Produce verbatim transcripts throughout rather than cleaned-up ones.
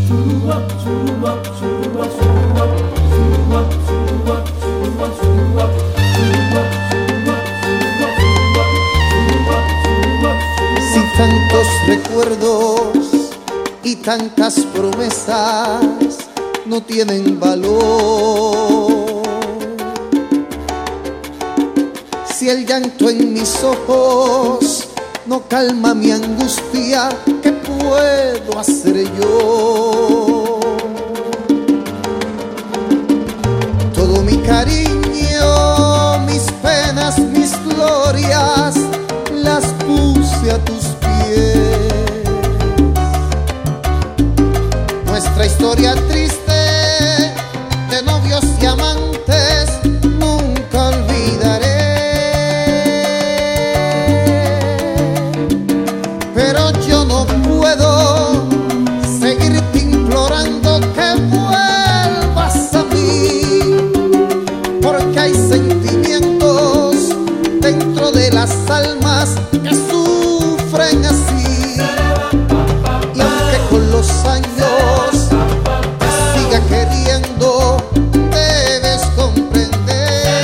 Si tantos recuerdos y tantas promesas no tienen valor, si el llanto en mis ojos no calma mi angustia, ¿qué puedo hacer yo? Todo mi cariño, mis penas, mis glorias, las puse a tus pies. Nuestra historia triste de novios y amantes nunca olvidaré. Pero yo no puedo seguirte implorando que vuelvas a mí, porque hay sentimientos dentro de las almas que sufren así. Y aunque con los años te siga queriendo, debes comprender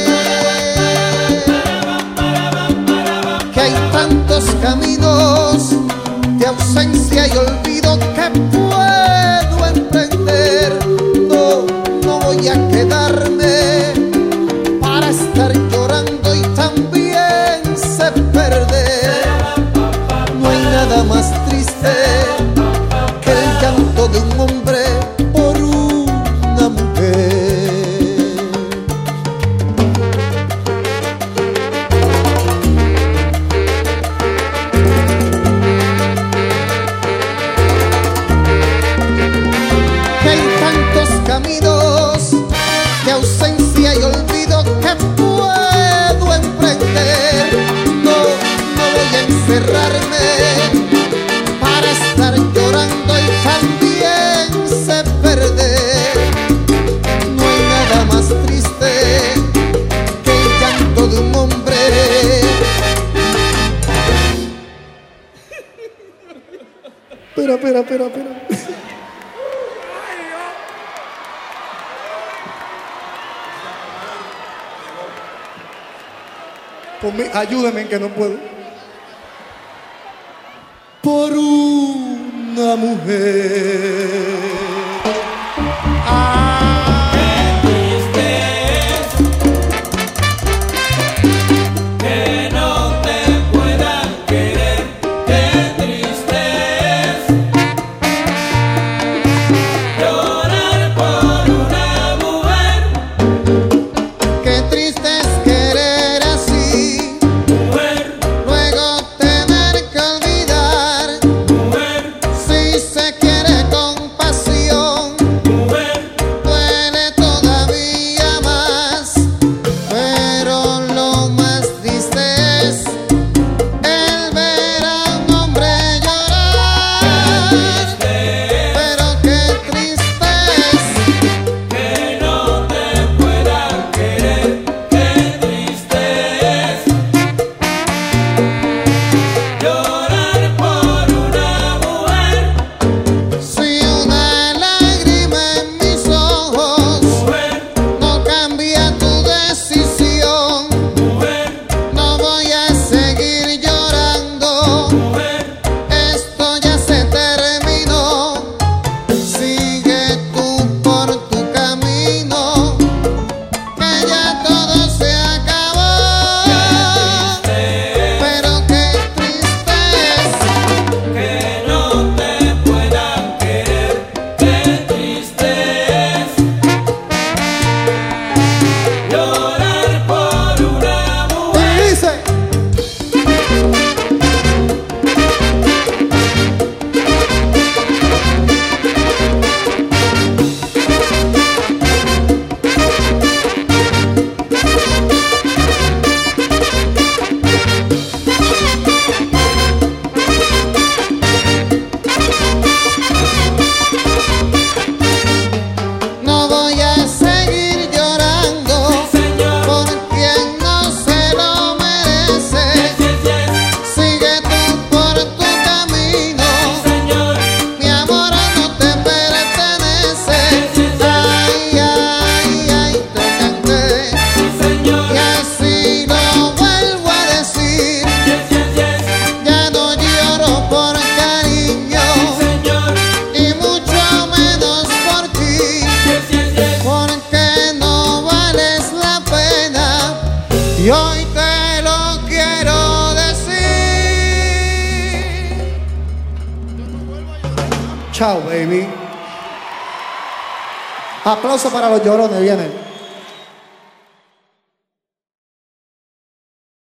que hay tantos caminos de ausencia y olvido que puedo emprender. No, no voy a quedarme para estar llorando y también sé perder. No hay nada más triste que el llanto de un hombre por una mujer. Que hay tantos caminos de ausencia y olvido que puedo emprender. No, no voy a encerrarme para estar llorando y también sé perder. No hay nada más triste que el llanto de un hombre. Espera, espera, espera, espera. Ponme, ayúdame que no puedo. Por una mujer. Ah, qué triste es que no te puedan querer. Qué triste es llorar por una mujer. qué triste es querer así, Mujer, luego tener que olvidar. mujer, Si se quiere con pasión, Chao, baby. Aplauso para los llorones, vienen.